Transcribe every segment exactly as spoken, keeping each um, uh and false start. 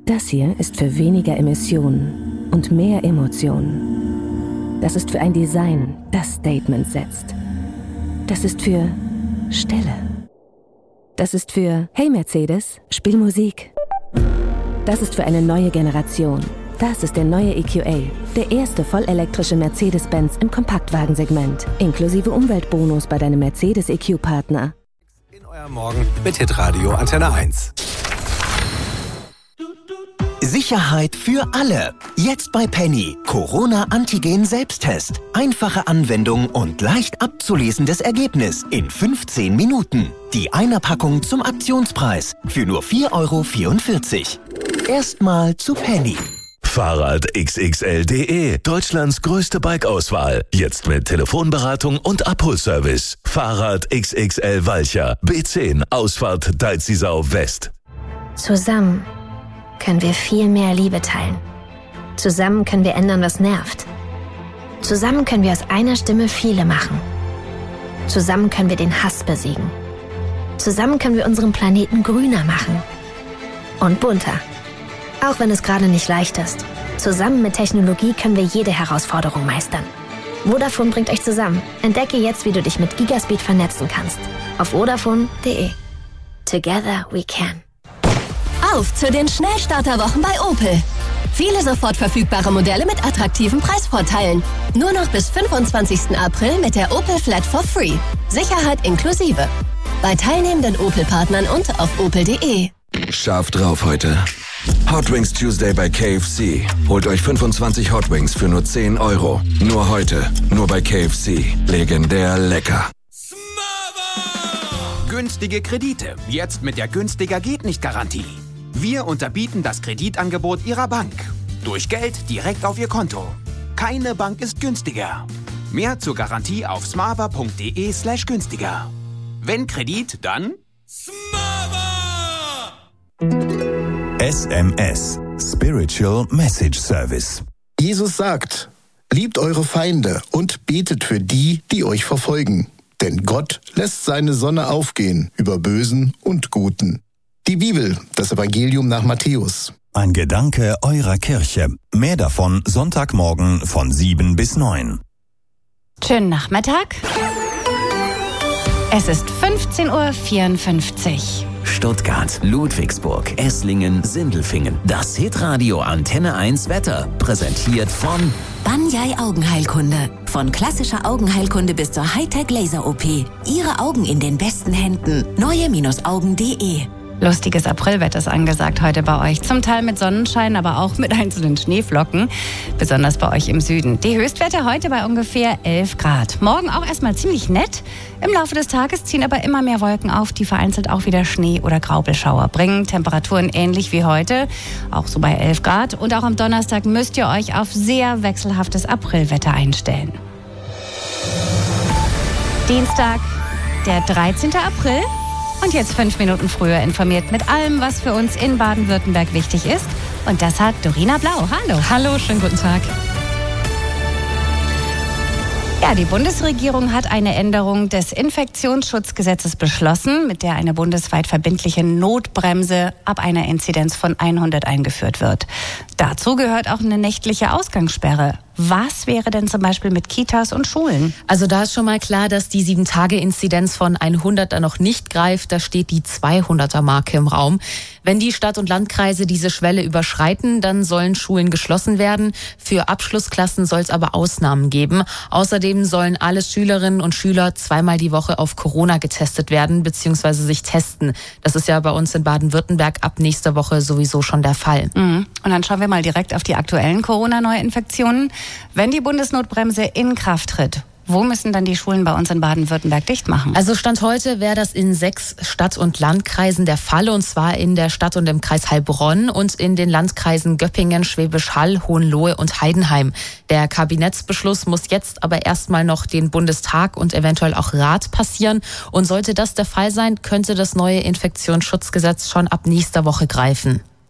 Das hier ist für weniger Emissionen und mehr Emotionen. Das ist für ein Design, das Statement setzt. Das ist für Stille. Das ist für Hey Mercedes, spiel Musik. Das ist für eine neue Generation. Das ist der neue E Q A, der erste vollelektrische Mercedes-Benz im Kompaktwagensegment, inklusive Umweltbonus bei deinem Mercedes-E Q-Partner. In eurem Morgen mit Hitradio Antenne eins. Sicherheit für alle. Jetzt bei Penny. Corona-Antigen-Selbsttest. Einfache Anwendung und leicht abzulesendes Ergebnis in fünfzehn Minuten. Die Einerpackung zum Aktionspreis für nur vier Euro vierundvierzig. Erstmal zu Penny. Fahrrad X X L punkt de, Deutschlands größte Bike-Auswahl. Jetzt mit Telefonberatung und Abholservice. Fahrrad X X L Walcher, B zehn, Ausfahrt Deizisau West. Zusammen können wir viel mehr Liebe teilen. Zusammen können wir ändern, was nervt. Zusammen können wir aus einer Stimme viele machen. Zusammen können wir den Hass besiegen. Zusammen können wir unseren Planeten grüner machen. Und bunter. Auch wenn es gerade nicht leicht ist. Zusammen mit Technologie können wir jede Herausforderung meistern. Vodafone bringt euch zusammen. Entdecke jetzt, wie du dich mit Gigaspeed vernetzen kannst. Auf vodafone punkt de. Together we can. Auf zu den Schnellstarterwochen bei Opel. Viele sofort verfügbare Modelle mit attraktiven Preisvorteilen. Nur noch bis fünfundzwanzigsten April mit der Opel Flat for Free. Sicherheit inklusive. Bei teilnehmenden Opel-Partnern und auf opel punkt de. Scharf drauf heute. Hot Wings Tuesday bei K F C. Holt euch fünfundzwanzig Hot Wings für nur zehn Euro. Nur heute. Nur bei K F C. Legendär lecker. Günstige Kredite. Jetzt mit der günstiger geht nicht Garantie. Wir unterbieten das Kreditangebot Ihrer Bank. Durch Geld direkt auf Ihr Konto. Keine Bank ist günstiger. Mehr zur Garantie auf smava punkt de slash günstiger. Wenn Kredit, dann Smava! S M S. Spiritual Message Service. Jesus sagt, liebt eure Feinde und betet für die, die euch verfolgen. Denn Gott lässt seine Sonne aufgehen über Bösen und Guten. Die Bibel, das Evangelium nach Matthäus. Ein Gedanke eurer Kirche. Mehr davon Sonntagmorgen von sieben bis neun. Schönen Nachmittag. Es ist fünfzehn Uhr vierundfünfzig. Stuttgart, Ludwigsburg, Esslingen, Sindelfingen. Das Hitradio Antenne eins Wetter. Präsentiert von Banyai Augenheilkunde. Von klassischer Augenheilkunde bis zur Hightech-Laser-O P. Ihre Augen in den besten Händen. neue-augen punkt de. Lustiges Aprilwetter ist angesagt heute bei euch. Zum Teil mit Sonnenschein, aber auch mit einzelnen Schneeflocken. Besonders bei euch im Süden. Die Höchstwerte heute bei ungefähr elf Grad. Morgen auch erstmal ziemlich nett. Im Laufe des Tages ziehen aber immer mehr Wolken auf, die vereinzelt auch wieder Schnee oder Graupelschauer bringen. Temperaturen ähnlich wie heute, auch so bei elf Grad. Und auch am Donnerstag müsst ihr euch auf sehr wechselhaftes Aprilwetter einstellen. Dienstag, der dreizehnten April. Und jetzt fünf Minuten früher informiert mit allem, was für uns in Baden-Württemberg wichtig ist. Und das hat Dorina Blau. Hallo. Hallo, schönen guten Tag. Ja, die Bundesregierung hat eine Änderung des Infektionsschutzgesetzes beschlossen, mit der eine bundesweit verbindliche Notbremse ab einer Inzidenz von hundert eingeführt wird. Dazu gehört auch eine nächtliche Ausgangssperre. Was wäre denn zum Beispiel mit Kitas und Schulen? Also da ist schon mal klar, dass die sieben Tage Inzidenz von hundert da noch nicht greift. Da steht die zweihunderter-Marke im Raum. Wenn die Stadt- und Landkreise diese Schwelle überschreiten, dann sollen Schulen geschlossen werden. Für Abschlussklassen soll es aber Ausnahmen geben. Außerdem sollen alle Schülerinnen und Schüler zweimal die Woche auf Corona getestet werden bzw. sich testen. Das ist ja bei uns in Baden-Württemberg ab nächster Woche sowieso schon der Fall. Mhm. Und dann schauen wir mal direkt auf die aktuellen Corona-Neuinfektionen. Wenn die Bundesnotbremse in Kraft tritt, wo müssen dann die Schulen bei uns in Baden-Württemberg dicht machen? Also Stand heute wäre das in sechs Stadt- und Landkreisen der Fall, und zwar in der Stadt und im Kreis Heilbronn und in den Landkreisen Göppingen, Schwäbisch Hall, Hohenlohe und Heidenheim. Der Kabinettsbeschluss muss jetzt aber erstmal noch den Bundestag und eventuell auch Rat passieren. Und sollte das der Fall sein, könnte das neue Infektionsschutzgesetz schon ab nächster Woche greifen.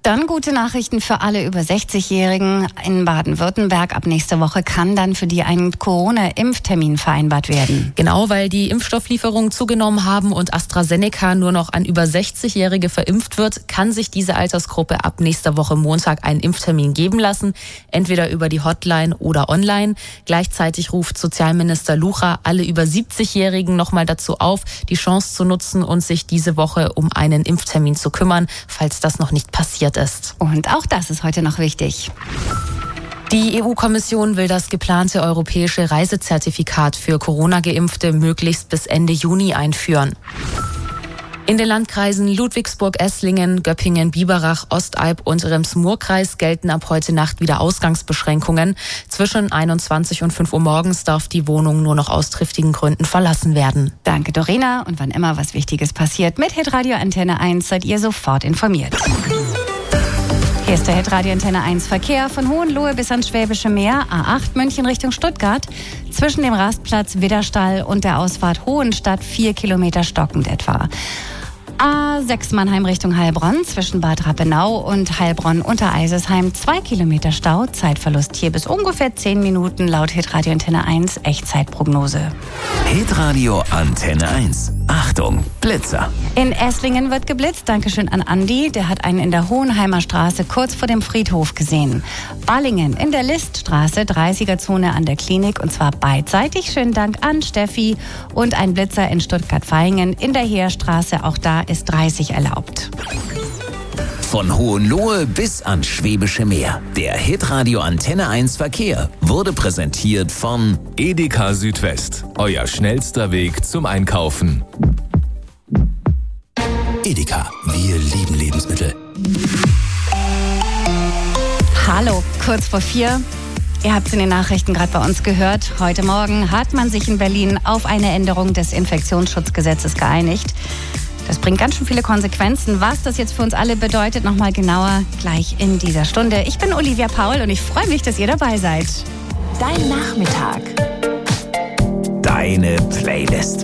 Dann gute Nachrichten für alle über sechzig-Jährigen in Baden-Württemberg. Ab nächste Woche kann dann für die ein Corona-Impftermin vereinbart werden. Genau, weil die Impfstofflieferungen zugenommen haben und AstraZeneca nur noch an über sechzig-Jährige verimpft wird, kann sich diese Altersgruppe ab nächster Woche Montag einen Impftermin geben lassen, entweder über die Hotline oder online. Gleichzeitig ruft Sozialminister Lucha alle über siebzig-Jährigen nochmal dazu auf, die Chance zu nutzen und sich diese Woche um einen Impftermin zu kümmern, falls das noch nicht passiert ist. Und auch das ist heute noch wichtig. Die E U-Kommission will das geplante europäische Reisezertifikat für Corona-Geimpfte möglichst bis Ende Juni einführen. In den Landkreisen Ludwigsburg, Esslingen, Göppingen, Biberach, Ostalb und Rems-Murr-Kreis gelten ab heute Nacht wieder Ausgangsbeschränkungen. Zwischen einundzwanzig und fünf Uhr morgens darf die Wohnung nur noch aus triftigen Gründen verlassen werden. Danke, Dorena. Und wann immer was Wichtiges passiert, mit Hitradio Antenne eins seid ihr sofort informiert. Hier ist der Hitradio Antenne eins Verkehr von Hohenlohe bis ans Schwäbische Meer, A acht München Richtung Stuttgart. Zwischen dem Rastplatz Widderstall und der Ausfahrt Hohenstadt vier Kilometer stockend etwa. A sechs Mannheim Richtung Heilbronn, zwischen Bad Rappenau und Heilbronn unter Eisesheim zwei Kilometer Stau. Zeitverlust hier bis ungefähr zehn Minuten laut Hitradio Antenne eins Echtzeitprognose. Hitradio Antenne eins. Achtung, Blitzer. In Esslingen wird geblitzt. Dankeschön an Andi. Der hat einen in der Hohenheimer Straße kurz vor dem Friedhof gesehen. Ballingen in der Liststraße, dreißiger-Zone an der Klinik und zwar beidseitig. Schönen Dank an Steffi. Und ein Blitzer in Stuttgart-Vaihingen in der Heerstraße. Auch da ist dreißig erlaubt. Von Hohenlohe bis ans Schwäbische Meer. Der Hitradio Antenne eins Verkehr wurde präsentiert von Edeka Südwest. Euer schnellster Weg zum Einkaufen. Edeka, wir lieben Lebensmittel. Hallo, kurz vor vier. Ihr habt es in den Nachrichten gerade bei uns gehört. Heute Morgen hat man sich in Berlin auf eine Änderung des Infektionsschutzgesetzes geeinigt. Das bringt ganz schön viele Konsequenzen. Was das jetzt für uns alle bedeutet, nochmal genauer gleich in dieser Stunde. Ich bin Olivia Paul und ich freue mich, dass ihr dabei seid. Dein Nachmittag. Deine Playlist.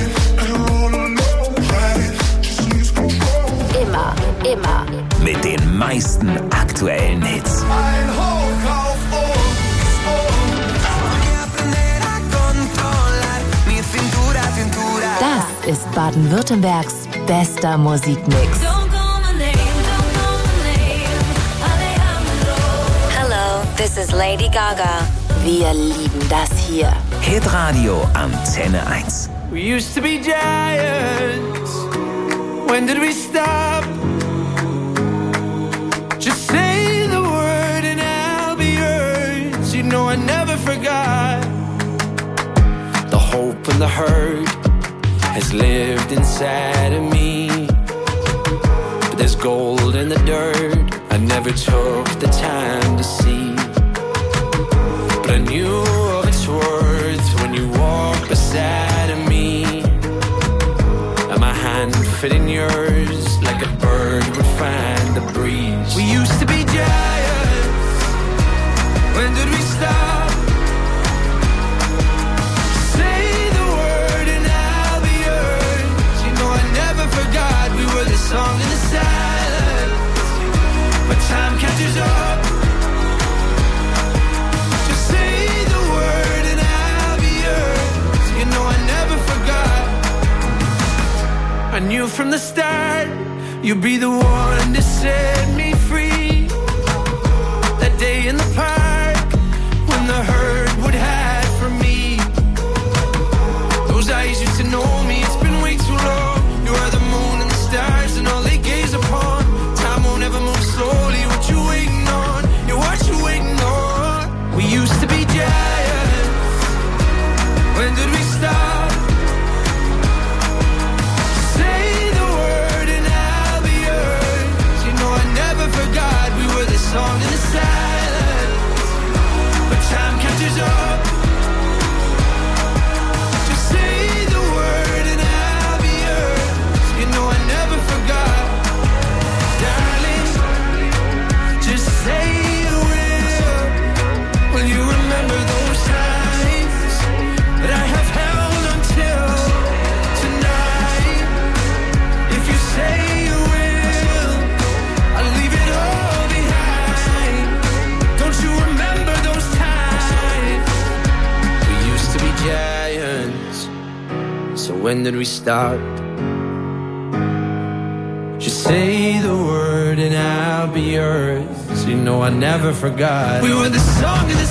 Immer, immer. Mit den meisten aktuellen Hits. Ein Hoch auf Das ist Baden-Württembergs bester Musikmix. Hello, this is Lady Gaga. Wir lieben das hier. Hitradio Antenne eins. We used to be giants. When did we stop? Just say the word and I'll be yours. You know I never forgot. The hope and the hurt has lived inside of me. But there's gold in the dirt I never took the time to see. But I knew of its worth when you walked beside of me. And my hand fit in yours like a bird would find the breeze. We used to be giants. When did we stop? Song in the silence, but time catches up. Just say the word and I'll be yours. You know I never forgot. I knew from the start you'd be the one to set me free. That day in the park when the herd would hide from me. Those eyes used to know me. It's been way too long. You are the moon and the stars and all they gaze upon. Time won't ever move slowly. What you waiting on? Yeah, what you waiting on? We used to be giants. When did we stop? Say the word and I'll be yours. You know I never forgot we were the song in the silence. But time catches up. Just say the word and I'll be yours. You know I never forgot. Darling, just say you will. Will you remember those times that I have held until tonight? If you say you will, I'll leave it all when did we start? Just say the word and I'll be yours. You know I never forgot. We were the song of the